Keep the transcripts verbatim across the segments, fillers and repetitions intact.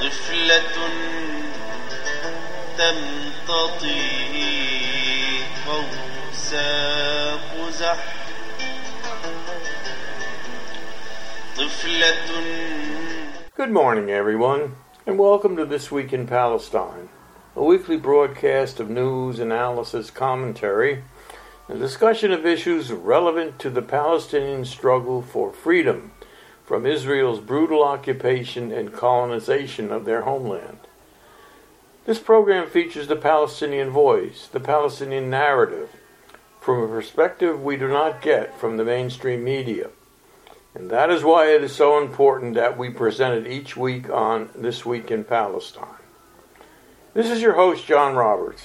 طفلة تمتطي قوس قزح طفلة. Good morning, everyone, and welcome to This Week in Palestine, a weekly broadcast of news, analysis, commentary, and discussion of issues relevant to the Palestinian struggle for freedom from Israel's brutal occupation and colonization of their homeland. This program features the Palestinian voice, the Palestinian narrative, from a perspective we do not get from the mainstream media. And that is why it is so important that we present it each week on This Week in Palestine. This is your host, John Roberts.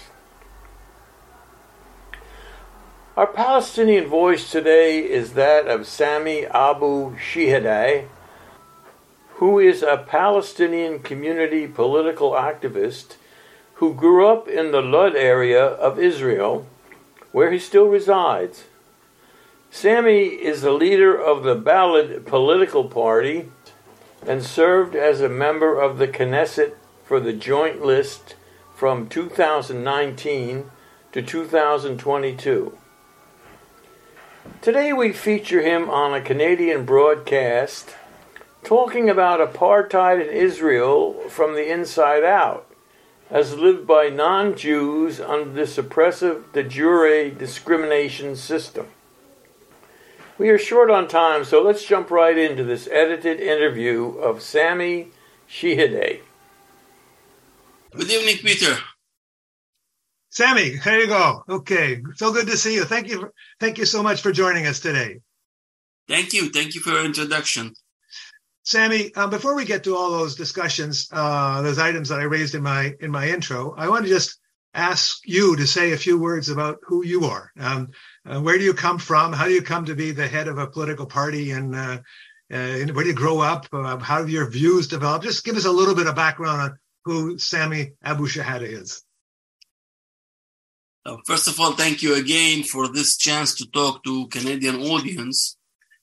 Our Palestinian voice today is that of Sami Abu Shihadeh, who is a Palestinian community political activist who grew up in the Lud area of Israel, where he still resides. Sami is the leader of the Balad political party and served as a member of the Knesset for the Joint List from two thousand nineteen to two thousand twenty-two. Today we feature him on a Canadian broadcast talking about apartheid in Israel from the inside out, as lived by non-Jews under this oppressive de jure discrimination system. We are short on time, so let's jump right into this edited interview of Sami Shihadeh. Good evening, Peter. Sami, there you go. Okay, so good to see you. Thank you. Thank you so much for joining us today. Thank you. Thank you for your introduction. Sami, um, before we get to all those discussions, uh, those items that I raised in my in my intro, I want to just ask you to say a few words about who you are. Um, uh, where do you come from? How do you come to be the head of a political party? And uh, uh, where do you grow up? Uh, how have your views developed? Just give us a little bit of background on who Sami Abu Shihadeh is. Uh, first of all, thank you again for this chance to talk to Canadian audience.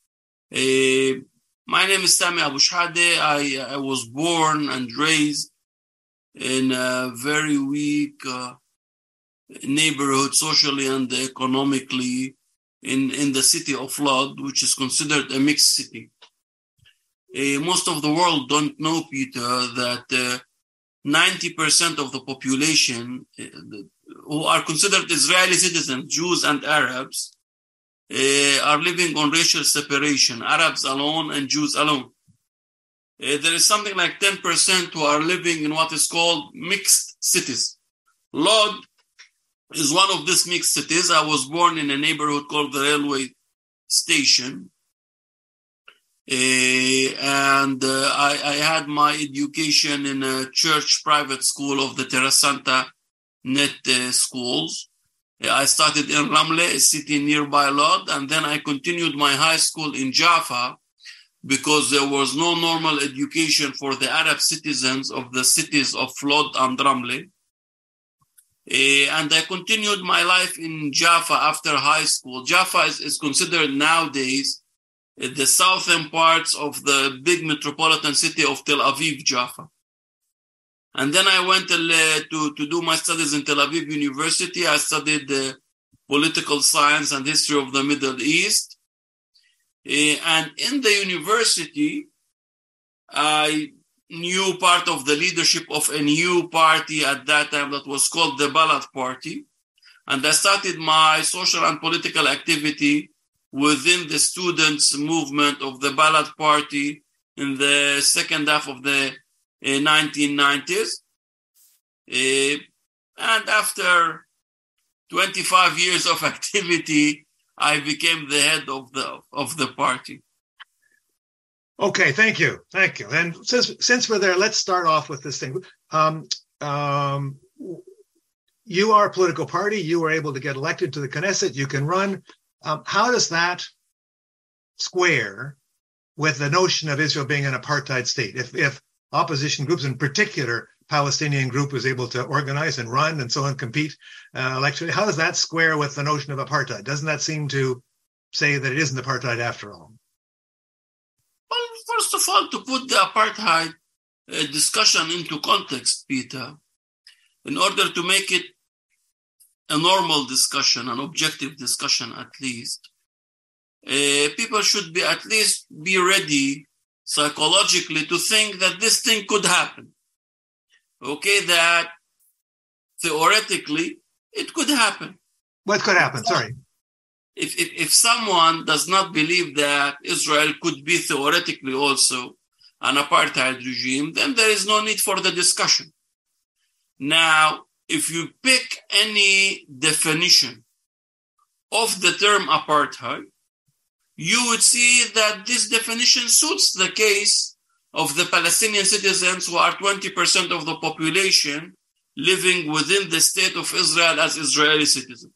Uh, my name is Sami Abu Shihadeh. I, I was born and raised in a very weak uh, neighborhood, socially and economically, in, in the city of Lod, which is considered a mixed city. Uh, most of the world don't know, Peter, that uh, ninety percent of the population uh, who are considered Israeli citizens, Jews and Arabs, uh, are living on racial separation, Arabs alone and Jews alone. Uh, there is something like ten percent who are living in what is called mixed cities. Lod is one of these mixed cities. I was born in a neighborhood called the Railway Station. Uh, and uh, I, I had my education in a church private school of the Terra Santa Net uh, schools. Uh, I started in Ramle, a city nearby Lod, and then I continued my high school in Jaffa, because there was no normal education for the Arab citizens of the cities of Lod and Ramle. Uh, and I continued my life in Jaffa after high school. Jaffa is, is considered nowadays uh, the southern parts of the big metropolitan city of Tel Aviv, Jaffa. And then I went uh, to, to do my studies in Tel Aviv University. I studied uh, political science and history of the Middle East. Uh, and in the university, I knew part of the leadership of a new party at that time that was called the Balad Party. And I started my social and political activity within the students' movement of the Balad Party in the second half of the uh, nineteen nineties. Uh, and after twenty-five years of activity, I became the head of the of the party. Okay, thank you, thank you. And since since we're there, let's start off with this thing. Um, um, you are a political party. You were able to get elected to the Knesset. You can run. Um, how does that square with the notion of Israel being an apartheid state? If if opposition groups, in particular Palestinian group, was able to organize and run and so on, compete uh, electorally, how does that square with the notion of apartheid? Doesn't that seem to say that it isn't apartheid after all? Well, first of all, to put the apartheid uh, discussion into context, Peter, in order to make it a normal discussion, an objective discussion at least, uh, people should be at least be ready psychologically to think that this thing could happen. Okay, that theoretically it could happen. What could happen? Sorry. If, if if someone does not believe that Israel could be theoretically also an apartheid regime, then there is no need for the discussion. Now, if you pick any definition of the term apartheid, you would see that this definition suits the case of the Palestinian citizens who are twenty percent of the population living within the state of Israel as Israeli citizens.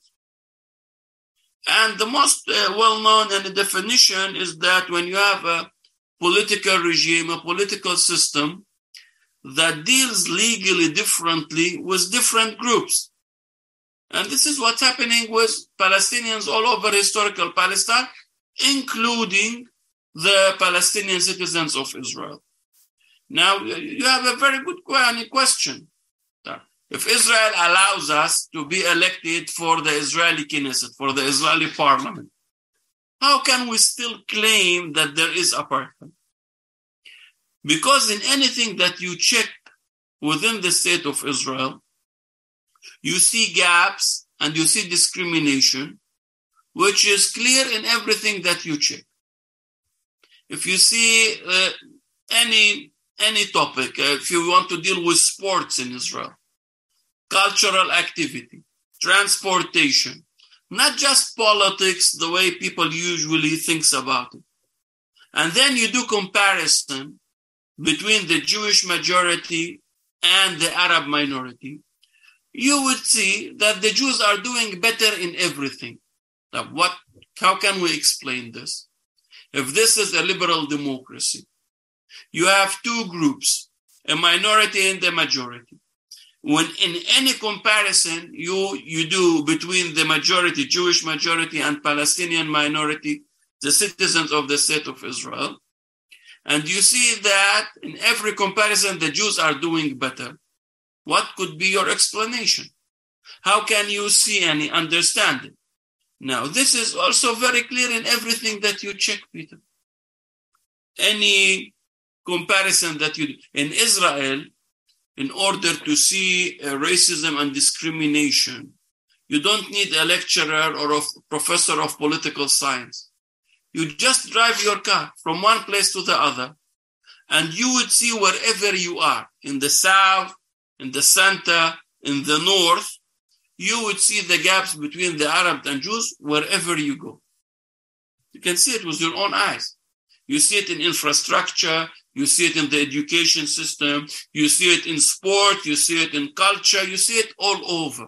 And the most uh, well-known and the definition is that when you have a political regime, a political system that deals legally differently with different groups. And this is what's happening with Palestinians all over historical Palestine, including the Palestinian citizens of Israel. Now, you have a very good question. If Israel allows us to be elected for the Israeli Knesset, for the Israeli parliament, how can we still claim that there is apartheid? Because in anything that you check within the state of Israel, you see gaps and you see discrimination, which is clear in everything that you check. If you see uh, any, any topic, uh, if you want to deal with sports in Israel, cultural activity, transportation, not just politics, the way people usually think about it. And then you do comparison between the Jewish majority and the Arab minority, you would see that the Jews are doing better in everything. Now, what, how can we explain this? If this is a liberal democracy, you have two groups, a minority and a majority. When in any comparison you, you do between the majority, Jewish majority and Palestinian minority, the citizens of the state of Israel, and you see that in every comparison the Jews are doing better, what could be your explanation? How can you see and understand it? Now, this is also very clear in everything that you check, Peter. Any comparison that you do. In Israel, in order to see uh, racism and discrimination, you don't need a lecturer or a professor of political science. You just drive your car from one place to the other, and you would see wherever you are, in the south, in the center, in the north, you would see the gaps between the Arabs and Jews wherever you go. You can see it with your own eyes. You see it in infrastructure, you see it in the education system, you see it in sport, you see it in culture, you see it all over.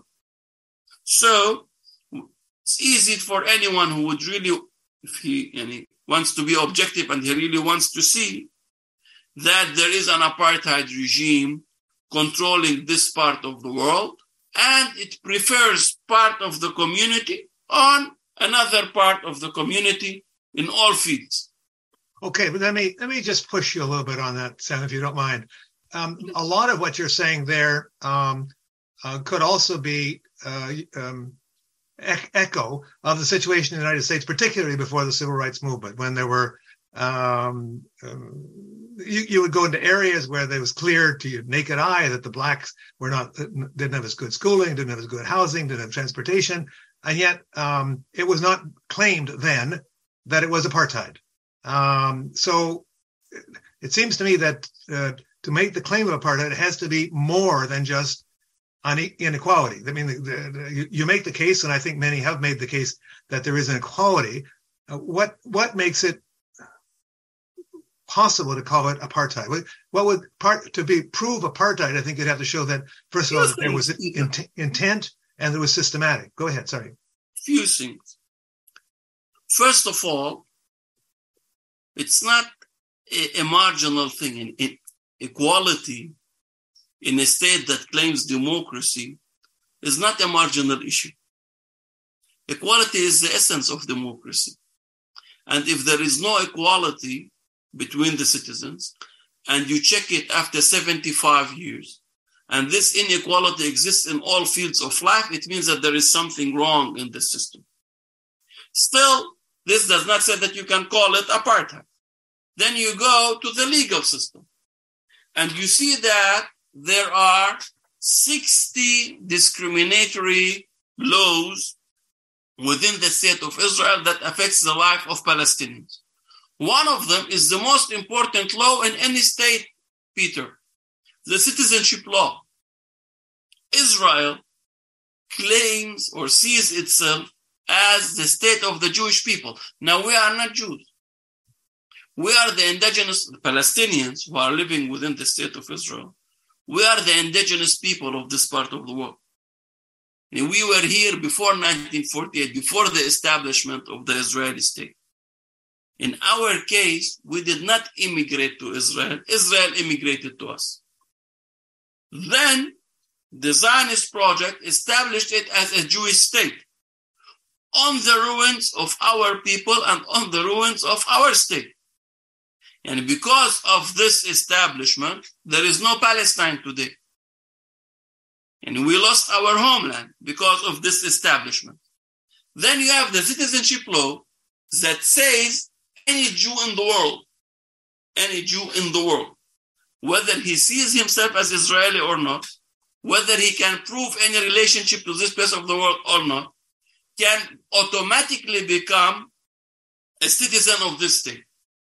So it's easy for anyone who would really, if he, and he wants to be objective and he really wants to see that there is an apartheid regime controlling this part of the world, and it prefers part of the community on another part of the community in all fields. Okay, but let me let me just push you a little bit on that, Sam, if you don't mind. Um, a lot of what you're saying there um, uh, could also be uh, um, e- echo of the situation in the United States, particularly before the Civil Rights Movement, when there were um, um, you, you would go into areas where there was clear to your naked eye that the blacks were not didn't have as good schooling, didn't have as good housing, didn't have transportation, and yet um, it was not claimed then that it was apartheid. Um, so it seems to me that uh, to make the claim of apartheid, it has to be more than just on inequality. I mean, the, the, the, you make the case, and I think many have made the case that there is an equality. Uh, what what makes it possible to call it apartheid? What, what would part to be prove apartheid? I think you'd have to show that first of all that there was int- intent and there was systematic. Go ahead. Sorry. Few things. First of all, it's not a, a marginal thing. In, in equality in a state that claims democracy is not a marginal issue. Equality is the essence of democracy. And if there is no equality between the citizens, and you check it after seventy-five years, and this inequality exists in all fields of life, it means that there is something wrong in the system. Still, this does not say that you can call it apartheid. Then you go to the legal system, and you see that there are sixty discriminatory laws within the state of Israel that affects the life of Palestinians. One of them is the most important law in any state, Peter, the citizenship law. Israel claims or sees itself as the state of the Jewish people. Now, we are not Jews. We are the indigenous Palestinians who are living within the state of Israel. We are the indigenous people of this part of the world. And we were here before nineteen forty-eight, before the establishment of the Israeli state. In our case, we did not immigrate to Israel. Israel immigrated to us. Then the Zionist project established it as a Jewish state on the ruins of our people and on the ruins of our state. And because of this establishment, there is no Palestine today. And we lost our homeland because of this establishment. Then you have the citizenship law that says any Jew in the world, any Jew in the world, whether he sees himself as Israeli or not, whether he can prove any relationship to this place of the world or not, can automatically become a citizen of this state.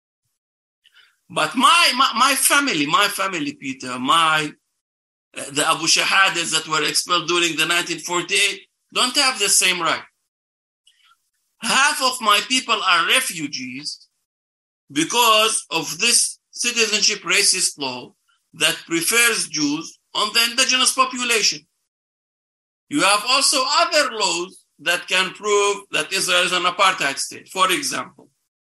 But my, my, my family, my family, Peter, my uh, the Abu Shahades that were expelled during the nineteen forty-eight don't have the same right. Half of my people are refugees because of this citizenship racist law that prefers Jews on the indigenous population. You have also other laws that can prove that Israel is an apartheid state. For example,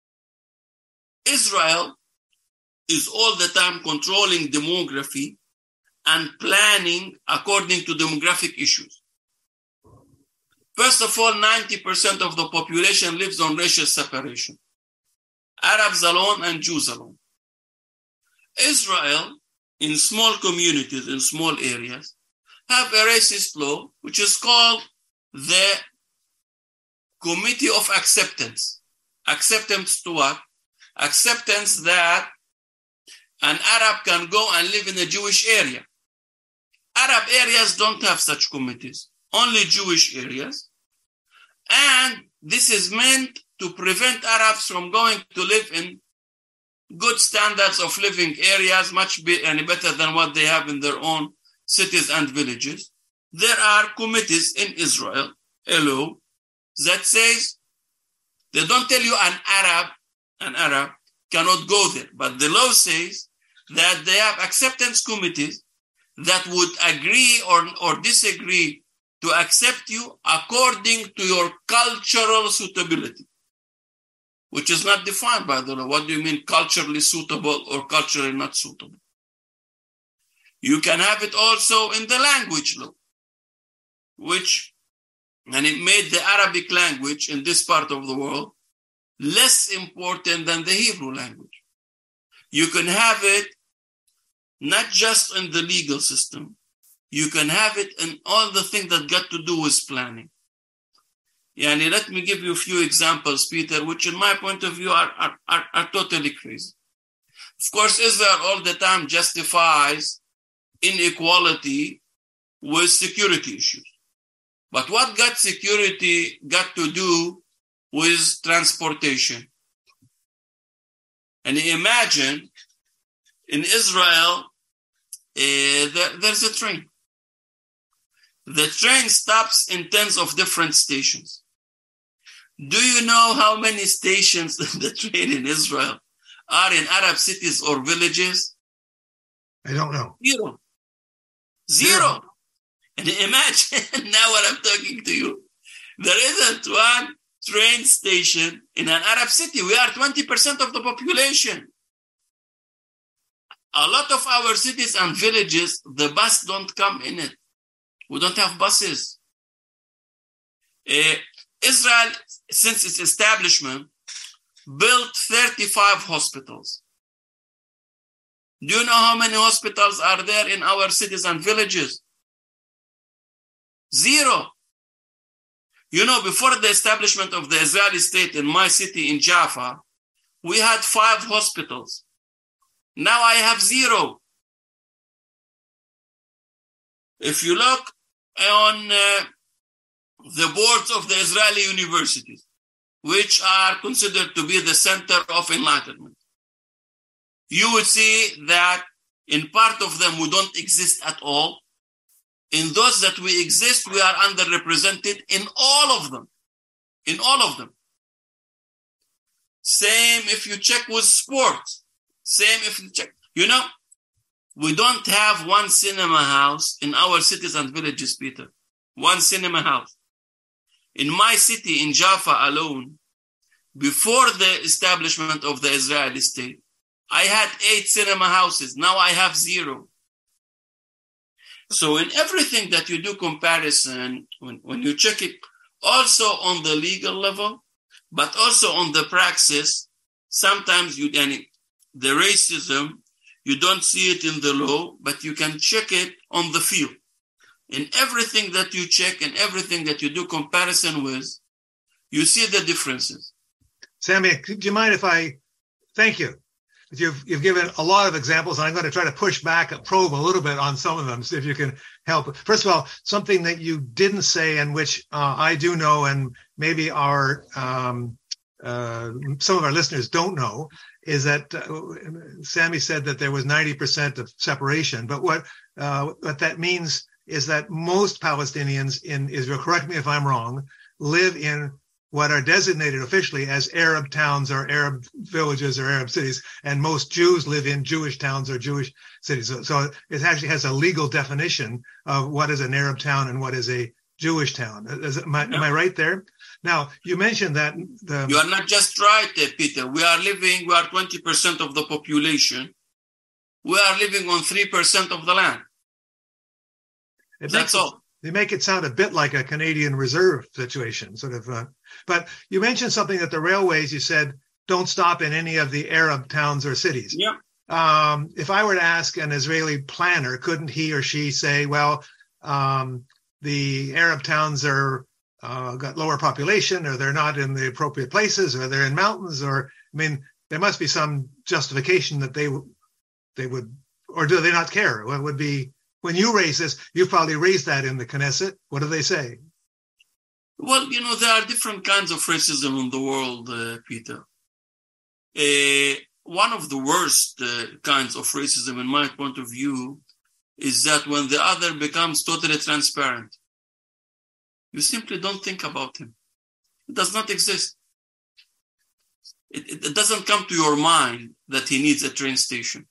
Israel is all the time controlling demography and planning according to demographic issues. First of all, ninety percent of the population lives on racial separation. Arabs alone and Jews alone. Israel, in small communities, in small areas, have a racist law, which is called the Committee of Acceptance. Acceptance to what? Acceptance that an Arab can go and live in a Jewish area. Arab areas don't have such committees, only Jewish areas. And this is meant to prevent Arabs from going to live in good standards of living areas, much be, and better than what they have in their own cities and villages. There are committees in Israel, a law, that says, they don't tell you an Arab, an Arab cannot go there, but the law says that they have acceptance committees that would agree or, or disagree to accept you according to your cultural suitability, which is not defined by the law. What do you mean culturally suitable or culturally not suitable? You can have it also in the language law, which, and it made the Arabic language in this part of the world less important than the Hebrew language. You can have it not just in the legal system, you can have it in all the things that got to do with planning. Yani, let me give you a few examples, Peter, which in my point of view are, are, are, are totally crazy. Of course, Israel all the time justifies inequality with security issues. But what got security got to do with transportation? And imagine in Israel, uh, there, there's a train. The train stops in tens of different stations. Do you know how many stations the train in Israel are in Arab cities or villages? I don't know. Zero. Zero. Zero. And imagine now what I'm talking to you. There isn't one train station in an Arab city. We are twenty percent of the population. A lot of our cities and villages, the bus don't come in it. We don't have buses. Uh, Israel, since its establishment, built thirty-five hospitals. Do you know how many hospitals are there in our cities and villages? Zero. You know, before the establishment of the Israeli state in my city in Jaffa, we had five hospitals. Now I have zero. If you look on uh, the boards of the Israeli universities, which are considered to be the center of enlightenment, you would see that in part of them we don't exist at all. In those that we exist, we are underrepresented in all of them. In all of them. Same if you check with sports. Same if you check. You know, we don't have one cinema house in our cities and villages, Peter. One cinema house. In my city, in Jaffa alone, before the establishment of the Israeli state, I had eight cinema houses. Now I have zero. So in everything that you do comparison, when, when you check it, also on the legal level, but also on the praxis, sometimes you, and the racism, you don't see it in the law, but you can check it on the field. In everything that you check and everything that you do comparison with, you see the differences. Sammy, do you mind if I, thank you. You've, you've given a lot of examples, and I'm going to try to push back, probe a little bit on some of them, see if you can help. First of all, something that you didn't say and which uh, I do know, and maybe our um, uh, some of our listeners don't know, is that uh, Sammy said that there was ninety percent of separation. But what uh, what that means is that most Palestinians in Israel, correct me if I'm wrong, live in what are designated officially as Arab towns or Arab villages or Arab cities, and most Jews live in Jewish towns or Jewish cities. So, so it actually has a legal definition of what is an Arab town and what is a Jewish town. Is, am, I, am I right there? Now, you mentioned that the... You are not just right, uh, Peter. We are living, we are twenty percent of the population. We are living on three percent of the land. It That's all. They make it sound a bit like a Canadian reserve situation, sort of. Uh, but you mentioned something that the railways, you said, don't stop in any of the Arab towns or cities. Yeah. Um, if I were to ask an Israeli planner, couldn't he or she say, well, um, the Arab towns are uh, got lower population, or they're not in the appropriate places, or they're in mountains, or, I mean, there must be some justification that they, they would, or do they not care? What would be... When you raise this, you've probably raised that in the Knesset. What do they say? Well, you know, there are different kinds of racism in the world, uh, Peter. Uh, one of the worst uh, kinds of racism, in my point of view, is that when the other becomes totally transparent, you simply don't think about him. It does not exist. It, it, it doesn't come to your mind that he needs a train station.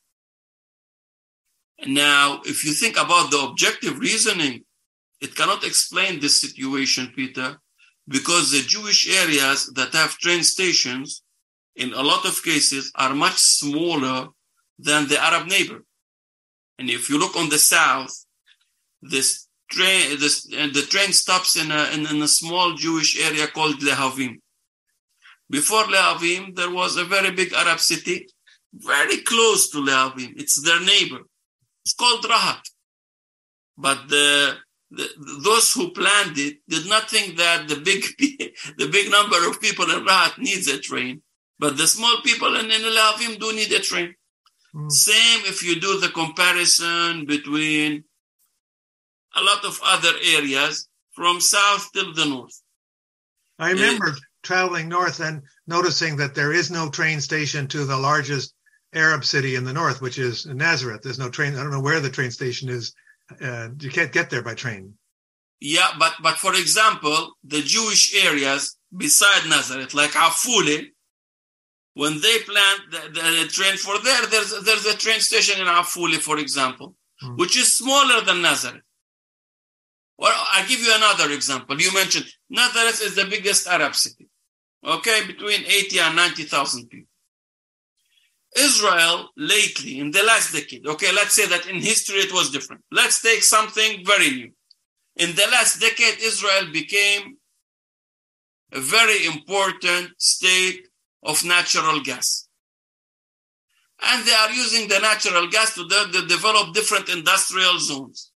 Now, if you think about the objective reasoning, it cannot explain this situation, Peter, because the Jewish areas that have train stations, in a lot of cases, are much smaller than the Arab neighbor. And if you look on the south, this train, this, and the train stops in a, in, in a small Jewish area called Lehavim. Before Lehavim, there was a very big Arab city, very close to Lehavim. It's their neighbor. It's called Rahat. But the, the, those who planned it did not think that the big the big number of people in Rahat needs a train. But the small people in, in Lehavim do need a train. Mm. Same if you do the comparison between a lot of other areas from south till the north. I remember uh, traveling north and noticing that there is no train station to the largest Arab city in the north, which is Nazareth. There's no train. I don't know where the train station is. Uh, you can't get there by train. Yeah, but but for example, the Jewish areas beside Nazareth, like Afule, when they planned the, the, the train for there, there's there's a train station in Afule, for example, mm. which is smaller than Nazareth. Well, I'll give you another example. You mentioned Nazareth is the biggest Arab city, okay, between eighty and ninety thousand people. Israel lately, in the last decade, okay, let's say that in history it was different. Let's take something very new. In the last decade, Israel became a very important state of natural gas. and they are using the natural gas to de- de- develop different industrial zones.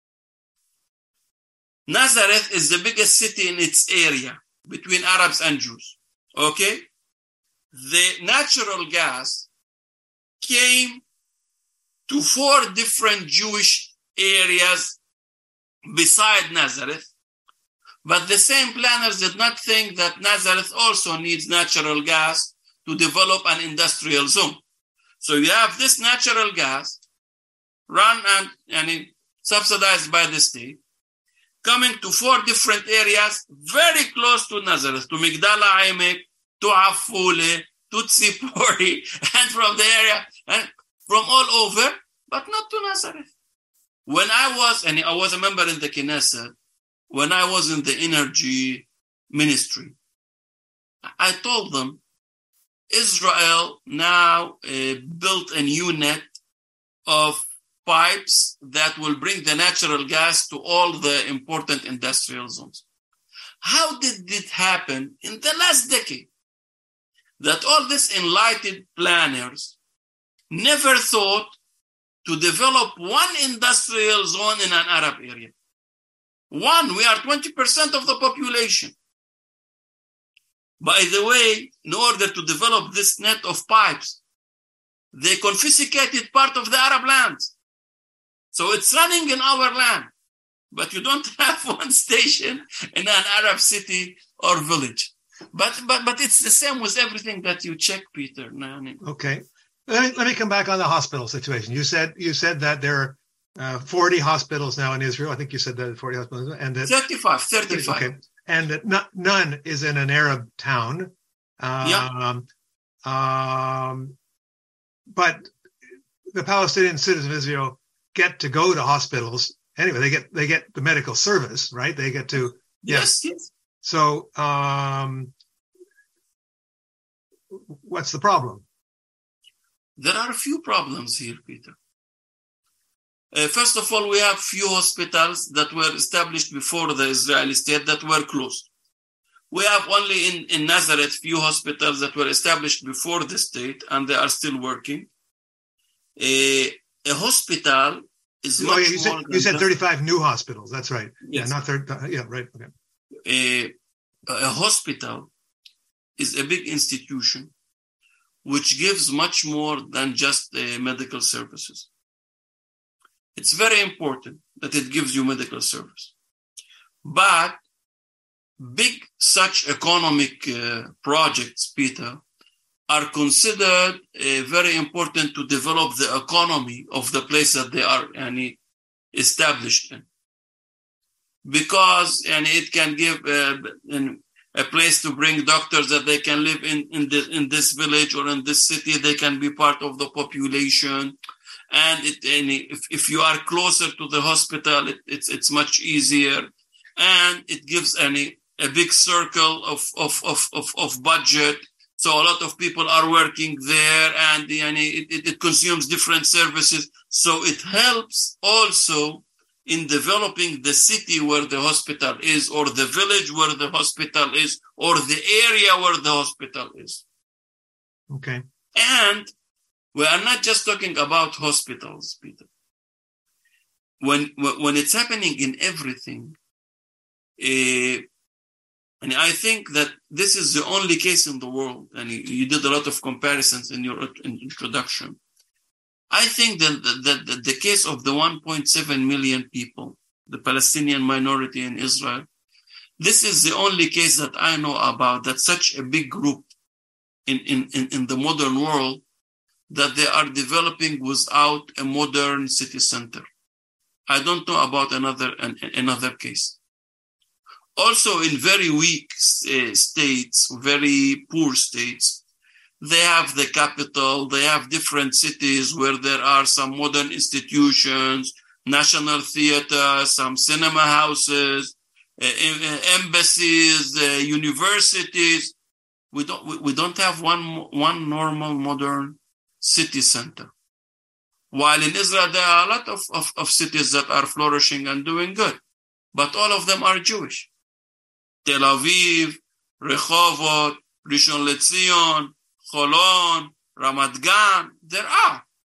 Nazareth is the biggest city in its area between Arabs and Jews. Okay? The natural gas came to four different Jewish areas beside Nazareth, but the same planners did not think that Nazareth also needs natural gas to develop an industrial zone. So you have this natural gas run and, and subsidized by the state, coming to four different areas very close to Nazareth, to Migdal HaEmek, to Afule, to Tzipori, and from the area, and from all over, but not to Nazareth. When I was, and I was a member in the Knesset, when I was in the energy ministry, I told them, Israel now uh, built a new net of pipes that will bring the natural gas to all the important industrial zones. How did it happen in the last decade that all these enlightened planners never thought to develop one industrial zone in an Arab area? One, we are twenty percent of the population. By the way, in order to develop this net of pipes, they confiscated part of the Arab lands. So it's running in our land, but you don't have one station in an Arab city or village. But but but it's the same with everything that you check, Peter. Okay. Let me, let me come back on the hospital situation. You said you said that there are uh, forty hospitals now in Israel. I think you said that forty hospitals. And that, thirty-five, thirty-five. Okay. And that not, none is in an Arab town. Um, yeah. Um, but the Palestinian citizens of Israel get to go to hospitals anyway. They get they get the medical service, right? They get to yes, yes. yes. So, um, what's the problem? There are a few problems here, Peter. Uh, first of all, we have few hospitals that were established before the Israeli state that were closed. We have only in, in Nazareth few hospitals that were established before the state, and they are still working. A, a hospital is oh, much yeah, you said, more you said just, thirty-five new hospitals. That's right. Yes. Yeah, not thirty. Yeah, right. Okay. A, a hospital is a big institution which gives much more than just uh, medical services. It's very important that it gives you medical service. But big such economic uh, projects, Peter, are considered uh, very important to develop the economy of the place that they are uh, established in. Because and it can give uh, an, a place to bring doctors that they can live in in, the, in this village or in this city. They can be part of the population. And, it, and if, if you are closer to the hospital, it, it's it's much easier. And it gives any a big circle of, of, of, of, of budget. So a lot of people are working there, and and it, it, it consumes different services. So it helps also in developing the city where the hospital is, or the village where the hospital is, or the area where the hospital is. Okay. And we are not just talking about hospitals, Peter. When when it's happening in everything, uh, and I think that this is the only case in the world, and you, you did a lot of comparisons in your introduction. I think that the, the, the case of the one point seven million people, the Palestinian minority in Israel, this is the only case that I know about that such a big group in, in, in, in the modern world that they are developing without a modern city center. I don't know about another an, another case. Also, in very weak uh, states, very poor states, they have the capital, they have different cities where there are some modern institutions, national theater, some cinema houses, uh, embassies, uh, universities. We don't we, we don't have one one normal modern city center. While in Israel, there are a lot of, of, of cities that are flourishing and doing good, but all of them are Jewish. Tel Aviv, Rehovot, Rishon LeZion, Holon, Ramat Gan, there are.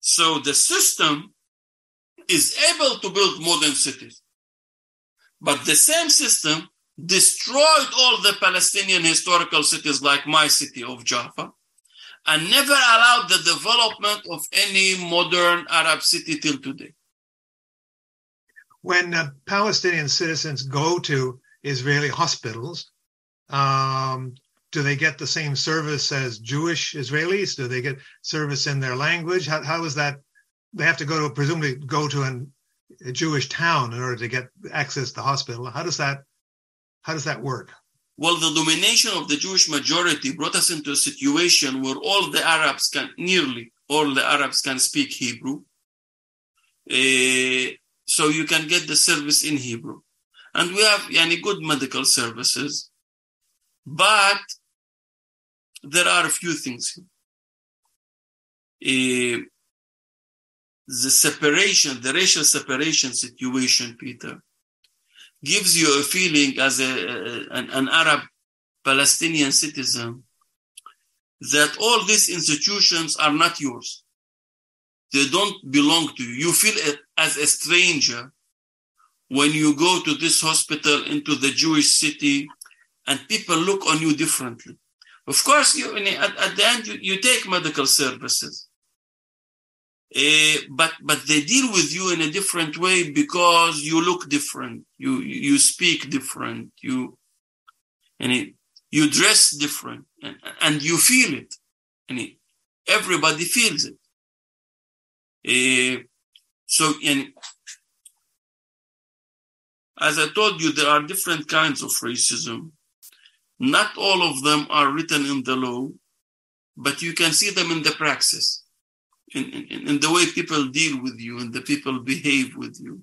So the system is able to build modern cities. But the same system destroyed all the Palestinian historical cities like my city of Jaffa and never allowed the development of any modern Arab city till today. When uh, Palestinian citizens go to Israeli hospitals, um, do they get the same service as Jewish Israelis? Do they get service in their language? How, how is that? They have to go to, presumably go to an, a Jewish town in order to get access to the hospital. How does that, how does that work? Well, the domination of the Jewish majority brought us into a situation where all the Arabs can, nearly all the Arabs can speak Hebrew. Uh, so you can get the service in Hebrew. And we have yani, good medical services. But there are a few things here. Uh, the separation, the racial separation situation, Peter, gives you a feeling as a, an, an Arab Palestinian citizen that all these institutions are not yours. They don't belong to you. You feel it as a stranger when you go to this hospital into the Jewish city and people look on you differently. Of course, you, at, at the end, you, you take medical services. Uh, but but they deal with you in a different way because you look different, you you speak different, you and it, you dress different, and, and you feel it, and it, everybody feels it. Uh, so, and as I told you, there are different kinds of racism. Not all of them are written in the law, but you can see them in the praxis. In, in, in the way people deal with you and the people behave with you.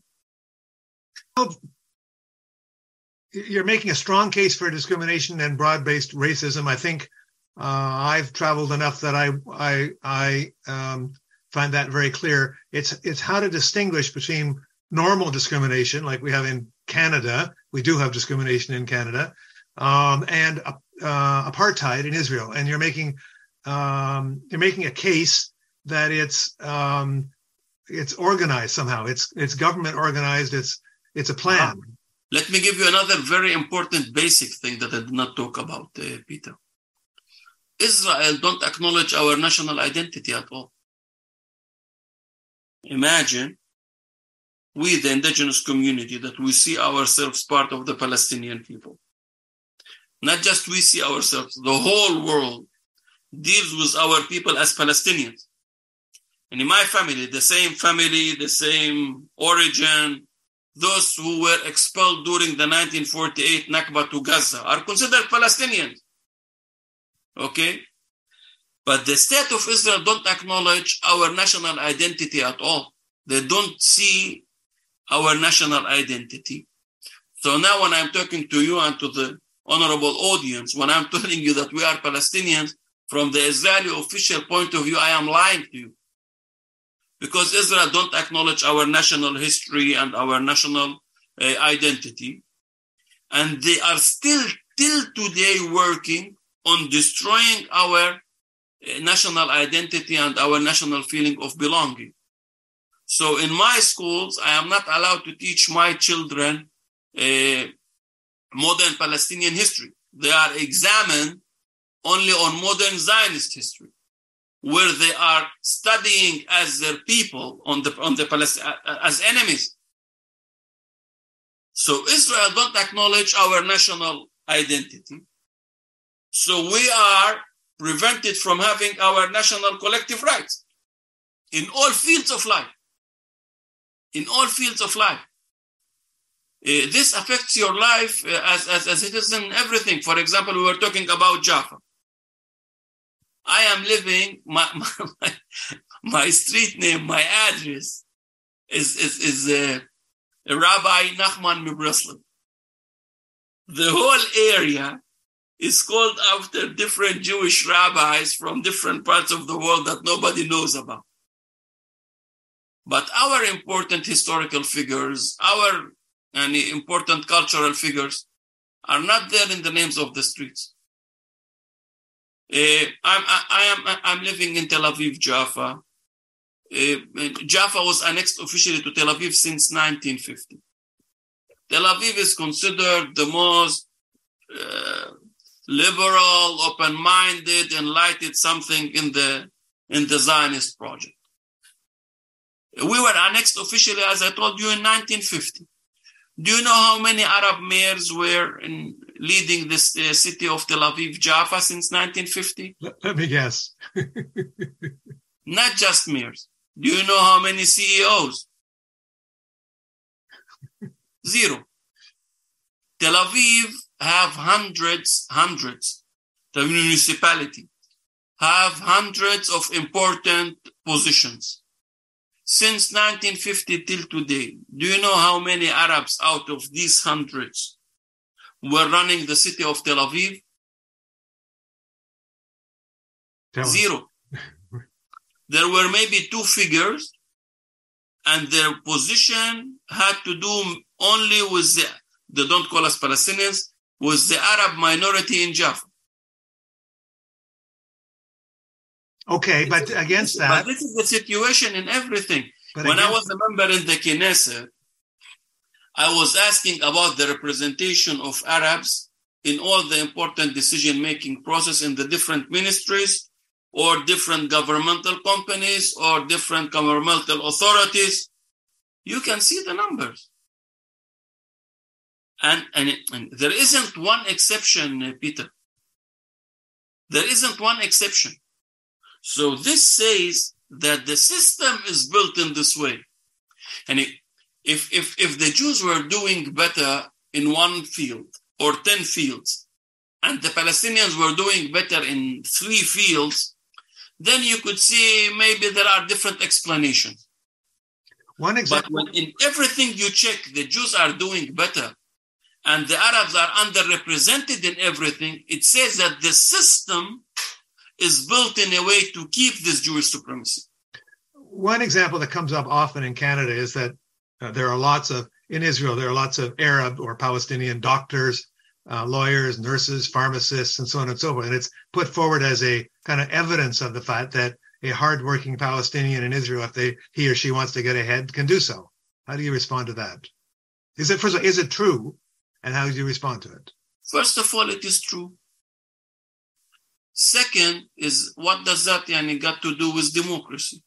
You're making a strong case for discrimination and broad-based racism. I think uh, I've traveled enough that I I I um, find that very clear. It's it's how to distinguish between normal discrimination, like we have in Canada. We do have discrimination in Canada, um, and uh, apartheid in Israel. And you're making um, you're making a case that it's um, it's organized somehow. It's it's government organized. It's it's a plan. Ah, let me give you another very important basic thing that I did not talk about, uh, Peter. Israel don't acknowledge our national identity at all. Imagine we, the indigenous community, that we see ourselves part of the Palestinian people. Not just we see ourselves, the whole world deals with our people as Palestinians. And in my family, the same family, the same origin, those who were expelled during the nineteen forty-eight Nakba to Gaza are considered Palestinians. Okay? But the state of Israel don't acknowledge our national identity at all. They don't see our national identity. So now when I'm talking to you and to the honorable audience, when I'm telling you that we are Palestinians, from the Israeli official point of view, I am lying to you. Because Israel don't acknowledge our national history and our national uh, identity. And they are still, till today, working on destroying our uh, national identity and our national feeling of belonging. So in my schools, I am not allowed to teach my children uh, modern Palestinian history. They are examined only on modern Zionist history, where they are studying as their people on the on the Palestine as enemies. So Israel don't acknowledge our national identity. So we are prevented from having our national collective rights in all fields of life. In all fields of life. Uh, this affects your life uh, as, as, as it is in everything. For example, we were talking about Jaffa. I am living, my, my, my street name, my address is, is, is uh, Rabbi Nachman Mibreslev. The whole area is called after different Jewish rabbis from different parts of the world that nobody knows about. But our important historical figures, our and important cultural figures are not there in the names of the streets. Uh, I'm, I, I am I'm living in Tel Aviv, Jaffa. uh, Jaffa was annexed officially to Tel Aviv since nineteen fifty. Tel Aviv is considered the most uh, liberal, open-minded, enlightened something in the in the Zionist project. We were annexed officially, as I told you, in nineteen fifty. Do you know how many Arab mayors were in leading this uh, city of Tel Aviv, Jaffa, since nineteen fifty? Let, let me guess. Not just mayors. Do you know how many C E Os? Zero. Tel Aviv have hundreds, hundreds. The municipality have hundreds of important positions. Since nineteen fifty till today, do you know how many Arabs out of these hundreds were running the city of Tel Aviv? Tell Zero. us. There were maybe two figures, and their position had to do only with the, they don't call us Palestinians, with the Arab minority in Jaffa. Okay, but against that, But this is the situation in everything. but When I against- was a member in the Knesset, I was asking about the representation of Arabs in all the important decision-making process in the different ministries or different governmental companies or different governmental authorities. You can see the numbers. And, and, and there isn't one exception, uh, Peter. There isn't one exception. So this says that the system is built in this way. And if, if, if the Jews were doing better in one field or ten fields, and the Palestinians were doing better in three fields, then you could see maybe there are different explanations. one But example, when in everything you check, the Jews are doing better and the Arabs are underrepresented in everything, it says that the system is built in a way to keep this Jewish supremacy. one example that comes up often in Canada is that uh, there are lots of, in Israel, there are lots of Arab or Palestinian doctors, uh, lawyers, nurses, pharmacists, and so on and so forth. And it's put forward as a kind of evidence of the fact that a hardworking Palestinian in Israel, if they he or she wants to get ahead, can do so. How do you respond to that? Is it, first of all, is it true? And how do you respond to it? First of all, it is true. Second is, what does that yani, got to do with democracy?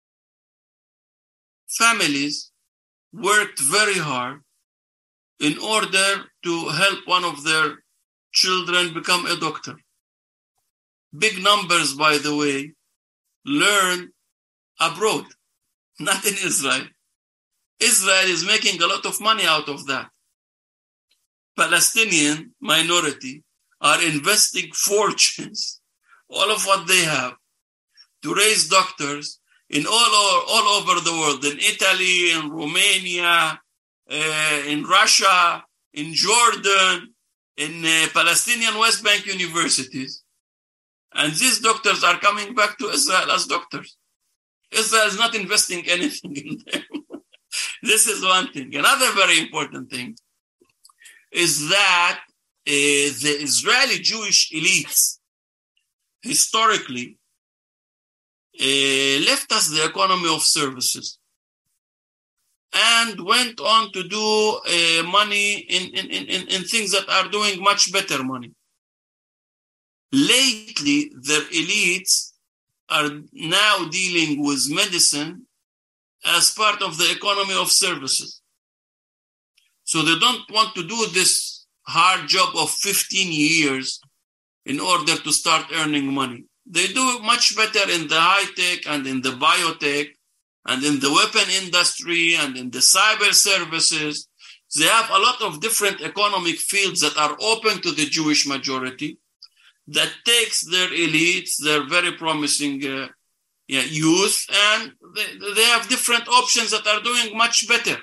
Families worked very hard in order to help one of their children become a doctor. Big numbers, by the way, learn abroad, not in Israel. Israel is making a lot of money out of that. Palestinian minority are investing fortunes, all of what they have, to raise doctors in all, all, all over the world, in Italy, in Romania, uh, in Russia, in Jordan, in uh, Palestinian West Bank universities. And these doctors are coming back to Israel as doctors. Israel is not investing anything in them. This is one thing. Another very important thing is that uh, the Israeli Jewish elites historically uh, left us the economy of services and went on to do uh, money in, in, in, in things that are doing much better money. Lately, their elites are now dealing with medicine as part of the economy of services. So they don't want to do this hard job of fifteen years in order to start earning money. They do it much better in the high tech and in the biotech and in the weapon industry and in the cyber services. They have a lot of different economic fields that are open to the Jewish majority that takes their elites, their very promising uh, yeah, youth, and they, they have different options that are doing much better.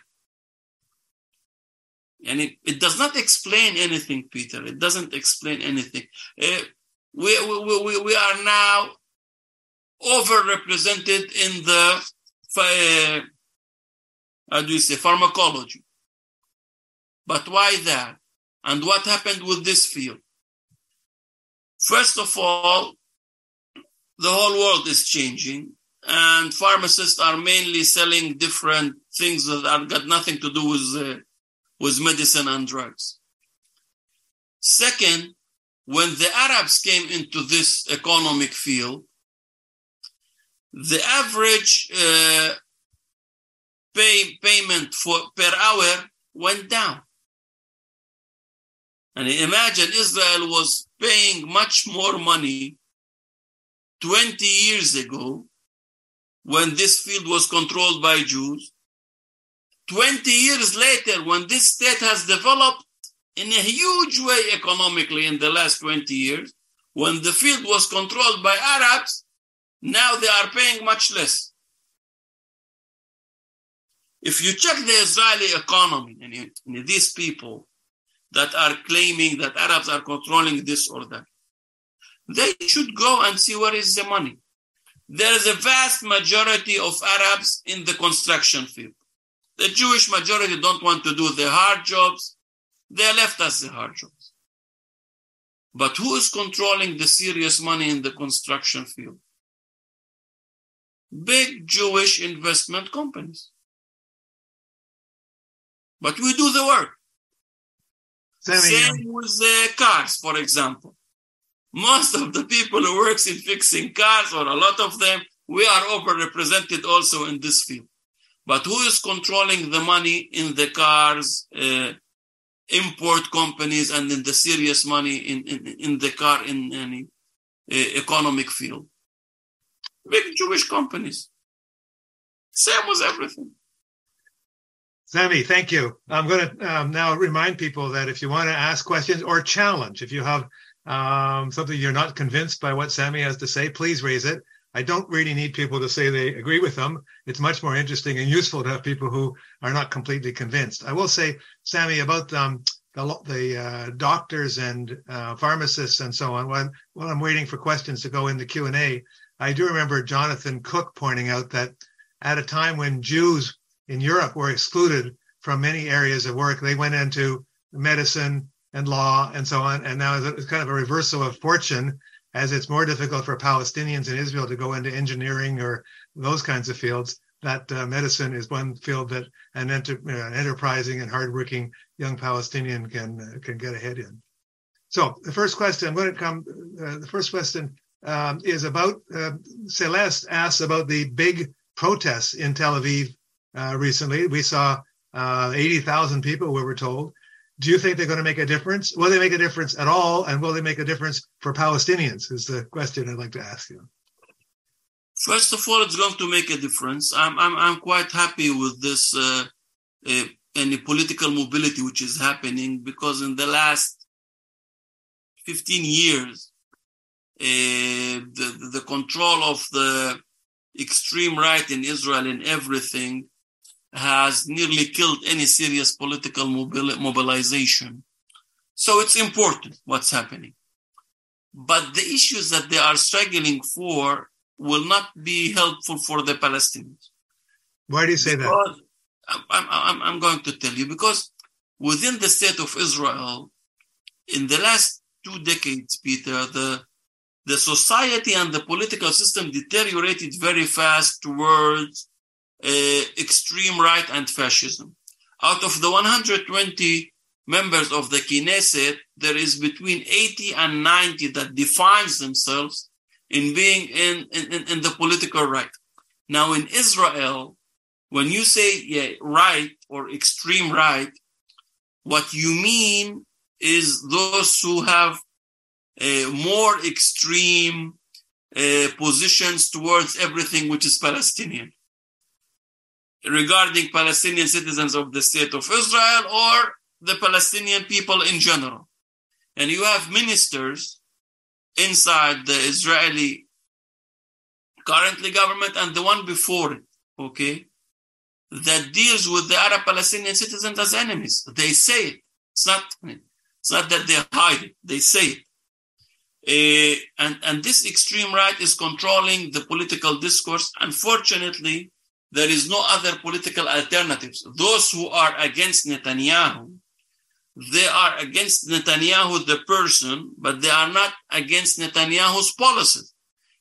And it, it does not explain anything, Peter. It doesn't explain anything. Uh, we, we, we, we are now overrepresented in the, uh, how do you say, pharmacology. But why that? And what happened with this field? First of all, the whole world is changing, and pharmacists are mainly selling different things that are got nothing to do with uh, with medicine and drugs. Second, when the Arabs came into this economic field, the average uh, pay payment for per hour went down. And imagine Israel was paying much more money twenty years ago when this field was controlled by Jews. twenty years later, when this state has developed in a huge way economically in the last twenty years, when the field was controlled by Arabs, now they are paying much less. If you check the Israeli economy, and, you, and these people that are claiming that Arabs are controlling this or that, they should go and see where is the money. There is a vast majority of Arabs in the construction field. The Jewish majority don't want to do the hard jobs. They left us the hard jobs. But who is controlling the serious money in the construction field? Big Jewish investment companies. But we do the work. Sammy, Same with the cars, for example. Most of the people who works in fixing cars, or a lot of them, we are overrepresented also in this field. But who is controlling the money in the cars, uh, import companies, and in the serious money in, in, in the car, in any uh, economic field? Big Jewish companies. Same with everything. Sammy, thank you. I'm going to um, now remind people that if you want to ask questions or challenge, if you have um, something you're not convinced by what Sammy has to say, please raise it. I don't really need people to say they agree with them. It's much more interesting and useful to have people who are not completely convinced. I will say, Sammy, about um, the, the uh, doctors and uh, pharmacists and so on, while, while I'm waiting for questions to go in the Q and A, I do remember Jonathan Cook pointing out that at a time when Jews in Europe were excluded from many areas of work, they went into medicine and law and so on. And now it's kind of a reversal of fortune, as it's more difficult for Palestinians in Israel to go into engineering or those kinds of fields. That uh, medicine is one field that an, enter, uh, an enterprising and hardworking young Palestinian can uh, can get ahead in. So the first question, I'm going to come, uh, the first question um, is about, uh, Celeste asks about the big protests in Tel Aviv uh, recently. We saw uh, eighty thousand people, we were told. Do you think they're going to make a difference? Will they make a difference at all? And will they make a difference for Palestinians is the question I'd like to ask you. First of all, it's going to make a difference. I'm I'm, I'm quite happy with this uh, uh, any political mobility which is happening, because in the last fifteen years, uh, the, the control of the extreme right in Israel in everything has nearly killed any serious political mobil- mobilization. So it's important what's happening. But the issues that they are struggling for will not be helpful for the Palestinians. Why do you say because that? I'm, I'm, I'm going to tell you, because within the state of Israel, in the last two decades, Peter, the, the society and the political system deteriorated very fast towards uh, extreme right and fascism. Out of the one hundred twenty members of the Knesset, there is between eighty and ninety that defines themselves in being in, in, in the political right. Now in Israel, when you say yeah, right or extreme right, what you mean is those who have uh, more extreme uh, positions towards everything which is Palestinian, regarding Palestinian citizens of the state of Israel or the Palestinian people in general. And you have ministers inside the Israeli currently government and the one before it, okay, that deals with the Arab Palestinian citizens as enemies. They say it. It's not, it's not that they hide it. They say it. Uh, and, and this extreme right is controlling the political discourse. Unfortunately, there is no other political alternatives. Those who are against Netanyahu, they are against Netanyahu, the person, but they are not against Netanyahu's policies.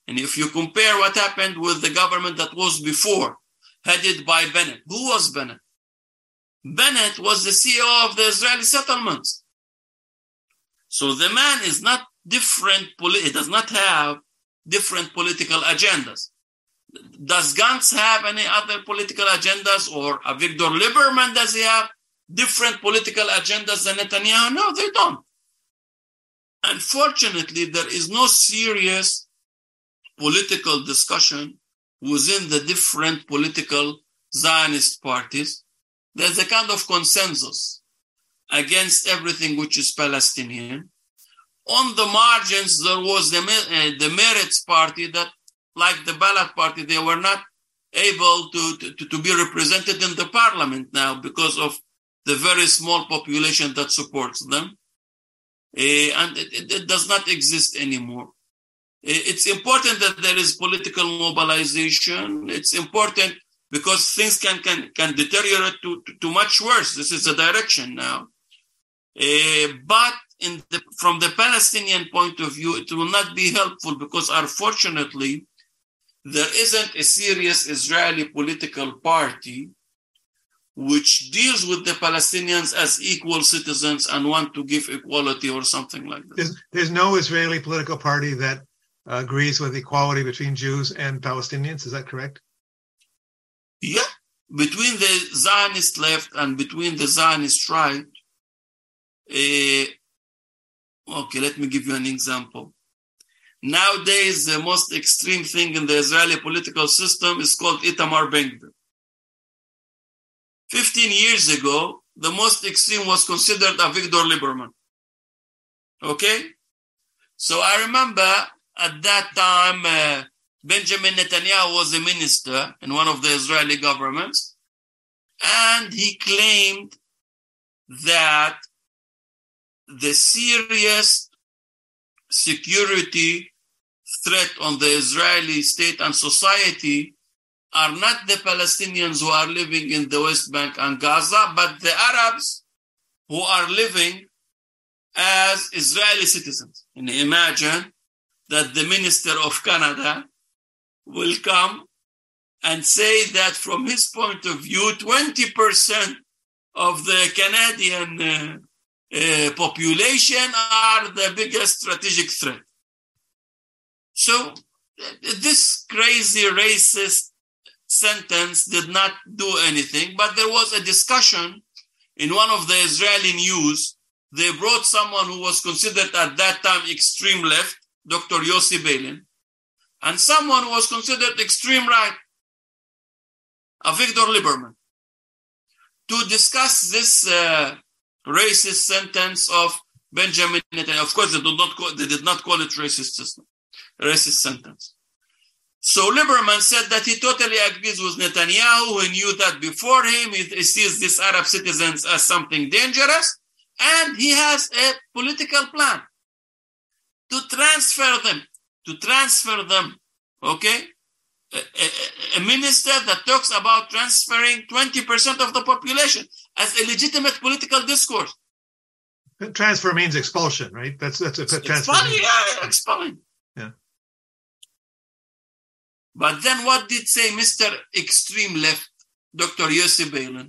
And if you compare what happened with the government that was before, headed by Bennett. Who was Bennett? Bennett was the C E O of the Israeli settlements. So the man is not different, he does not have different political agendas. Does Gantz have any other political agendas, or Avigdor Lieberman, does he have different political agendas than Netanyahu? No, they don't. Unfortunately, there is no serious political discussion within the different political Zionist parties. There's a kind of consensus against everything which is Palestinian. On the margins, there was the, uh, the Meretz party that, like the Balad party, they were not able to, to, to be represented in the parliament now because of the very small population that supports them. Uh, and it, it does not exist anymore. It's important that there is political mobilization. It's important because things can can, can deteriorate to, to, to much worse. This is the direction now. Uh, but in the, from the Palestinian point of view, it will not be helpful because, unfortunately, there isn't a serious Israeli political party which deals with the Palestinians as equal citizens and want to give equality or something like that. There's, there's no Israeli political party that uh, agrees with equality between Jews and Palestinians. Is that correct? Yeah. Between the Zionist left and between the Zionist right. Uh, okay, let me give you an example. Nowadays, the most extreme thing in the Israeli political system is called Itamar Ben-Gvir. Fifteen years ago, the most extreme was considered Avigdor Lieberman. Okay? So I remember at that time, uh, Benjamin Netanyahu was a minister in one of the Israeli governments, and he claimed that the serious security threat on the Israeli state and society are not the Palestinians who are living in the West Bank and Gaza, but the Arabs who are living as Israeli citizens. And imagine that the Minister of Canada will come and say that from his point of view, twenty percent of the Canadian uh, uh, population are the biggest strategic threat. So this crazy racist sentence did not do anything, but there was a discussion in one of the Israeli news. They brought someone who was considered at that time extreme left, Doctor Yossi Beilin, and someone who was considered extreme right, Avigdor Lieberman, to discuss this uh, racist sentence of Benjamin Netanyahu. Of course, they did not call, they did not call it racist system, racist sentence. So Lieberman said that he totally agrees with Netanyahu. He knew that before him. He, he sees these Arab citizens as something dangerous, and he has a political plan to transfer them, to transfer them, okay? A, a, a minister that talks about transferring twenty percent of the population as a legitimate political discourse. Transfer means expulsion, right? That's that's a transfer. Expelling, yeah, expelling. Yeah. But then what did say Mister Extreme Left, Doctor Yossi Beilin?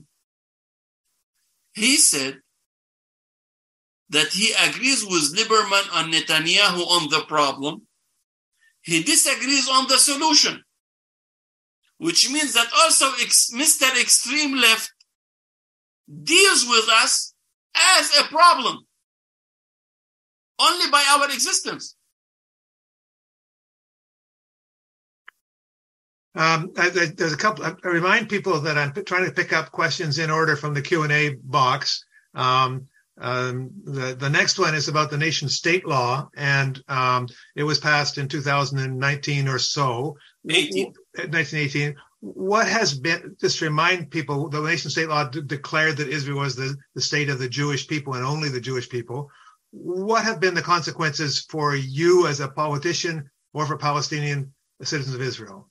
He said that he agrees with Lieberman and Netanyahu on the problem. He disagrees on the solution, which means that also ex- Mister Extreme Left deals with us as a problem only by our existence. Um, I, I, there's a couple. I remind people that I'm p- trying to pick up questions in order from the Q and A box. Um, um, the the next one is about the nation state law, and um, it was passed in two thousand nineteen or so. eighteen nineteen eighteen. What has been? Just to remind people, the nation state law d- declared that Israel was the, the state of the Jewish people and only the Jewish people. What have been the consequences for you as a politician or for Palestinian citizens of Israel?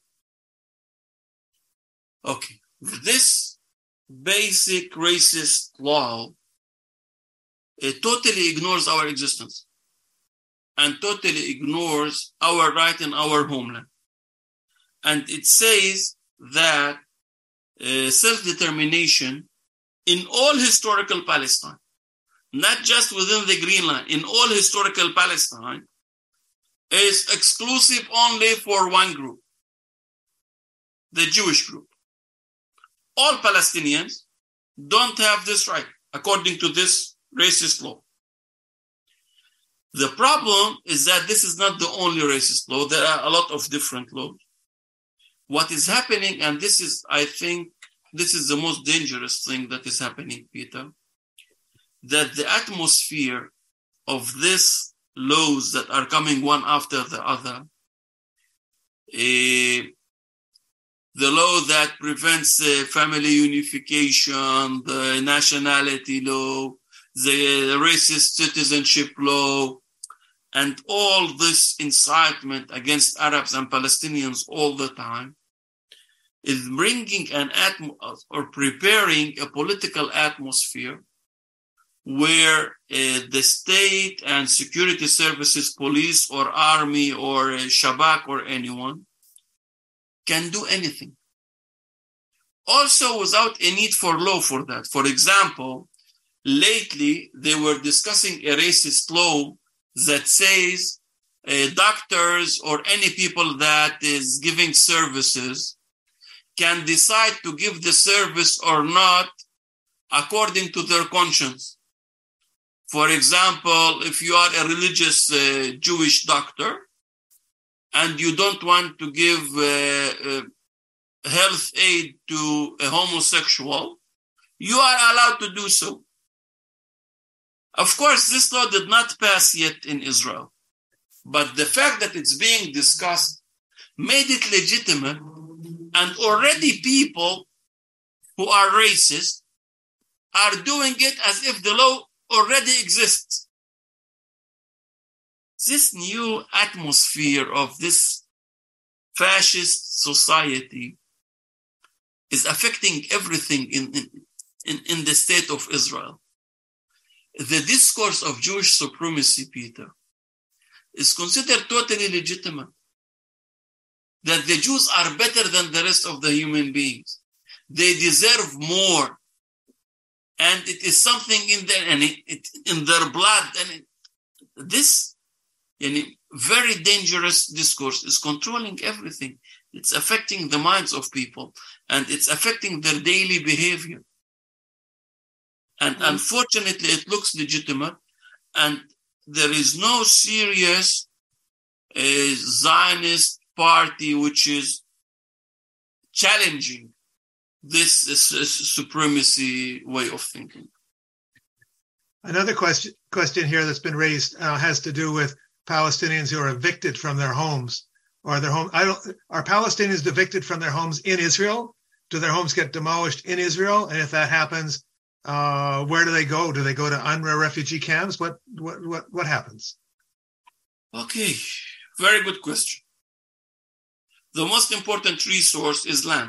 Okay, this basic racist law, it totally ignores our existence. and totally ignores our right in our homeland. And it says that uh, self-determination in all historical Palestine, not just within the Green Line, in all historical Palestine, is exclusive only for one group, the Jewish group. All Palestinians don't have this right, according to this racist law. The problem is that this is not the only racist law. There are a lot of different laws. What is happening, and this is, I think, this is the most dangerous thing that is happening, Peter, that the atmosphere of these laws that are coming one after the other, uh, the law that prevents uh, family unification, the nationality law, the racist citizenship law, and all this incitement against Arabs and Palestinians all the time, is bringing an atmosphere or preparing a political atmosphere where uh, the state and security services, police or army or uh, Shabak or anyone can do anything. Also without a need for law for that. For example, lately they were discussing a racist law that says uh, doctors or any people that is giving services can decide to give the service or not according to their conscience. For example, if you are a religious uh, Jewish doctor and you don't want to give uh, uh, health aid to a homosexual, you are allowed to do so. Of course, this law did not pass yet in Israel, but the fact that it's being discussed made it legitimate, and already people who are racist are doing it as if the law already exists. This new atmosphere of this fascist society is affecting everything in, in, in the state of Israel. The discourse of Jewish supremacy, Peter, is considered totally legitimate. That the Jews are better than the rest of the human beings. They deserve more. And it is something in their, and it, it, in their blood. And it, this you know, very dangerous discourse is controlling everything. It's affecting the minds of people, and it's affecting their daily behavior. And mm-hmm. unfortunately, it looks legitimate, and there is no serious uh, Zionist party which is challenging this uh, supremacy way of thinking. Another question question here that's been raised uh, has to do with Palestinians who are evicted from their homes or their home. I don't. Are Palestinians evicted from their homes in Israel? Do their homes get demolished in Israel? And if that happens, uh, where do they go? Do they go to UNRWA refugee camps? What what what what happens? Okay, very good question. The most important resource is land.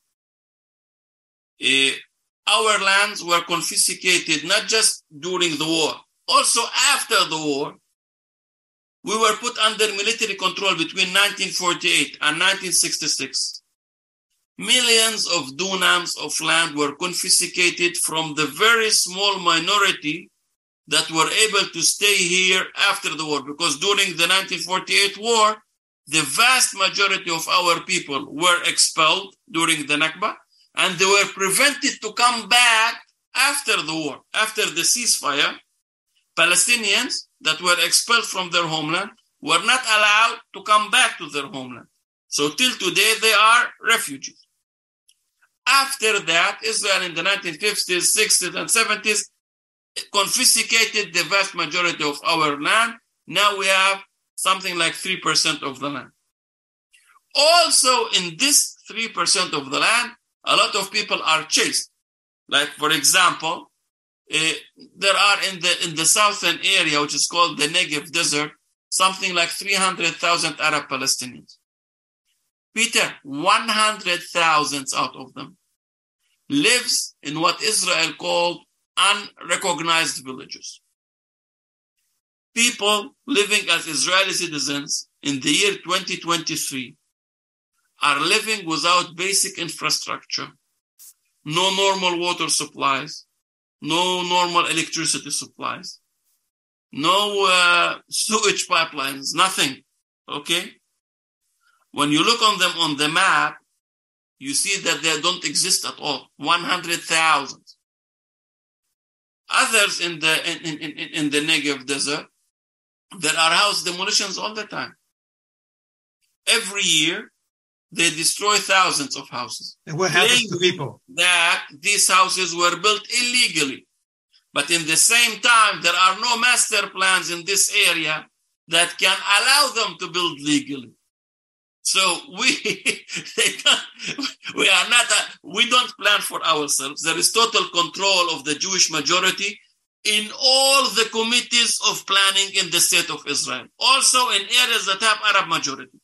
Uh, our lands were confiscated not just during the war, also after the war. We were put under military control between nineteen forty-eight and nineteen sixty-six. Millions of dunams of land were confiscated from the very small minority that were able to stay here after the war, because during the nineteen forty-eight war, the vast majority of our people were expelled during the Nakba, and they were prevented to come back after the war. After the ceasefire, Palestinians that were expelled from their homeland were not allowed to come back to their homeland. So till today, they are refugees. After that, Israel in the nineteen fifties, sixties, and seventies confiscated the vast majority of our land. Now we have something like three percent of the land. Also, in this three percent of the land, a lot of people are chased. Like, for example, uh, there are in the in the southern area, which is called the Negev Desert, something like three hundred thousand Arab Palestinians. Peter, one hundred thousand out of them lives in what Israel called unrecognized villages. people living as Israeli citizens in the year twenty twenty-three are living without basic infrastructure, no normal water supplies, no normal electricity supplies, no uh, sewage pipelines, nothing, okay? When you look on them on the map, you see that they don't exist at all, one hundred thousand. Others in the in, in, in, in the Negev desert, there are house demolitions all the time. Every year, they destroy thousands of houses. And what happens to people? That these houses were built illegally. But in the same time, there are no master plans in this area that can allow them to build legally. So we they don't, we are not a, we don't plan for ourselves. There is total control of the Jewish majority in all the committees of planning in the state of Israel. Also in areas that have Arab majority.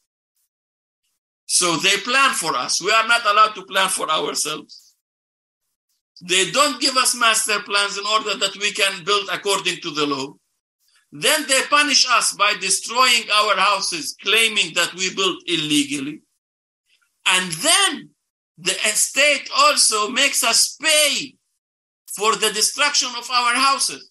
So they plan for us. We are not allowed to plan for ourselves. They don't give us master plans in order that we can build according to the law. Then they punish us by destroying our houses, claiming that we built illegally. And then the state also makes us pay for the destruction of our houses.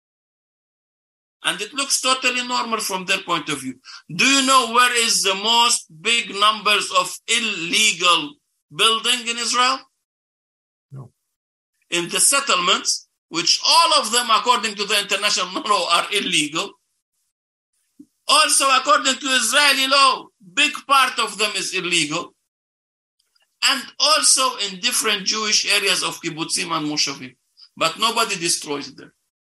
And it looks totally normal from their point of view. Do you know where is the most big numbers of illegal building in Israel? No. In the settlements, which all of them, according to the international law, are illegal. Also, according to Israeli law, big part of them is illegal. And also in different Jewish areas of kibbutzim and moshavim. But nobody destroys them.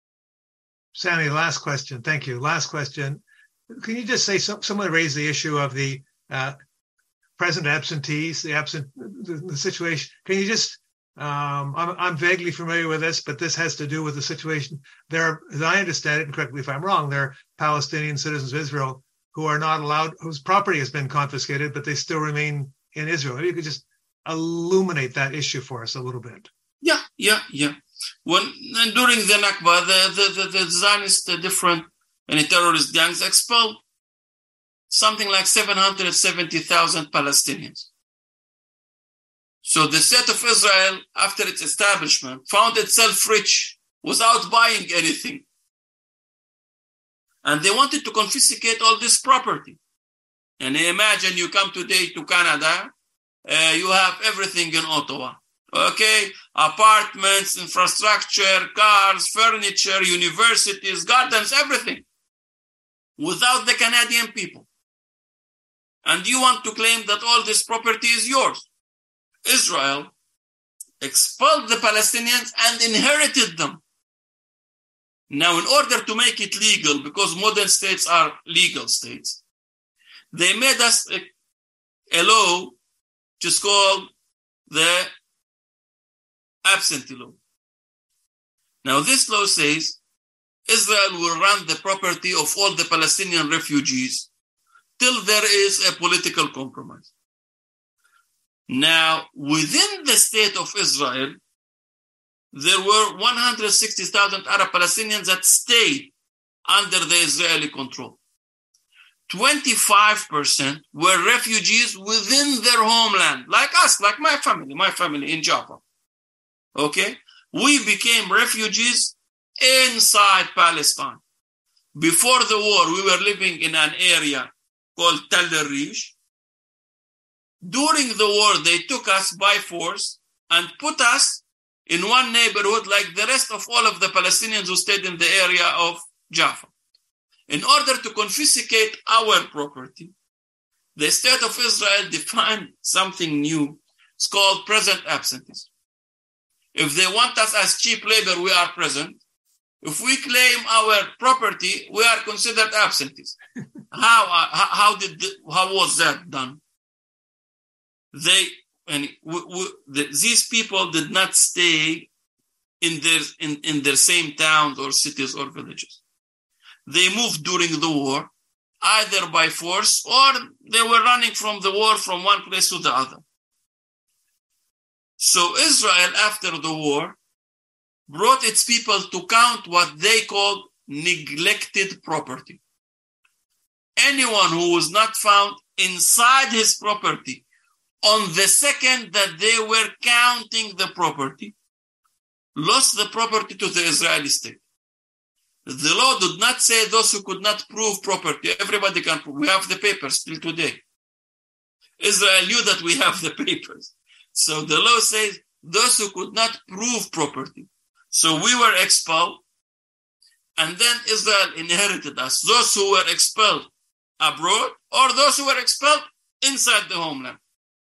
Sammy, last question. Thank you. Last question. Can you just say, some, someone raised the issue of the uh, present absentees, the absent, the, the situation. Can you just, um, I'm, I'm vaguely familiar with this, but this has to do with the situation. There are, as I understand it, and correct me if I'm wrong, there are Palestinian citizens of Israel who are not allowed, whose property has been confiscated, but they still remain in Israel. Maybe you could just illuminate that issue for us a little bit. Yeah, yeah, yeah. When during the Nakba, the the the, the Zionist, the different and terrorist gangs expelled something like seven hundred seventy thousand Palestinians. So the state of Israel, after its establishment, found itself rich without buying anything, and they wanted to confiscate all this property. And imagine you come today to Canada, uh, you have everything in Ottawa. Okay, apartments, infrastructure, cars, furniture, universities, gardens, everything, without the Canadian people. And you want to claim that all this property is yours. Israel expelled the Palestinians and inherited them. Now, in order to make it legal, because modern states are legal states, they made us a, a law which is called the absentee law. Now, this law says Israel will run the property of all the Palestinian refugees till there is a political compromise. Now, within the state of Israel, there were one hundred sixty thousand Arab Palestinians that stayed under the Israeli control. twenty-five percent were refugees within their homeland, like us, like my family, my family in Jaffa. Okay? We became refugees inside Palestine. Before the war, we were living in an area called Tel El-Rish. During the war, they took us by force and put us in one neighborhood like the rest of all of the Palestinians who stayed in the area of Jaffa. In order to confiscate our property, the state of Israel defined something new. It's called present absentees. If they want us as cheap labor, we are present. If we claim our property, we are considered absentees. how, uh, how how did the, how was that done? They and we, we, the, these people did not stay in their in, in their same towns or cities or villages. They moved during the war, either by force or they were running from the war from one place to the other. So Israel, after the war, brought its people to count what they called neglected property. Anyone who was not found inside his property on the second that they were counting the property lost the property to the Israeli state. The law did not say those who could not prove property. Everybody can prove. We have the papers till today. Israel knew that we have the papers. So the law says those who could not prove property. So we were expelled, and then Israel inherited us. Those who were expelled abroad or those who were expelled inside the homeland.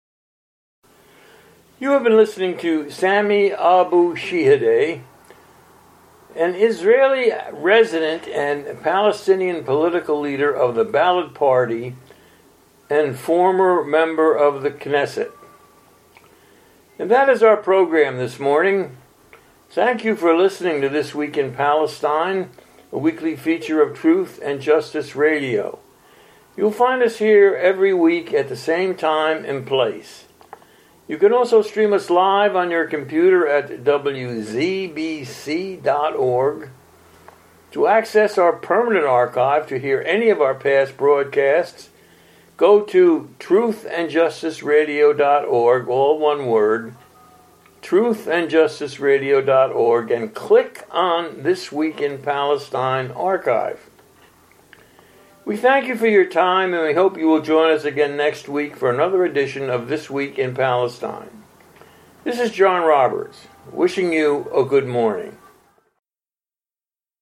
You have been listening to Sami Abu Shihadeh, an Israeli resident and Palestinian political leader of the Balad Party and former member of the Knesset. And that is our program this morning. Thank you for listening to This Week in Palestine, a weekly feature of Truth and Justice Radio. You'll find us here every week at the same time and place. You can also stream us live on your computer at w z b c dot org. To access our permanent archive to hear any of our past broadcasts, go to truth and justice radio dot org, all one word, truth and justice radio dot org, and click on This Week in Palestine archive. We thank you for your time, and we hope you will join us again next week for another edition of This Week in Palestine. This is John Roberts, wishing you a good morning.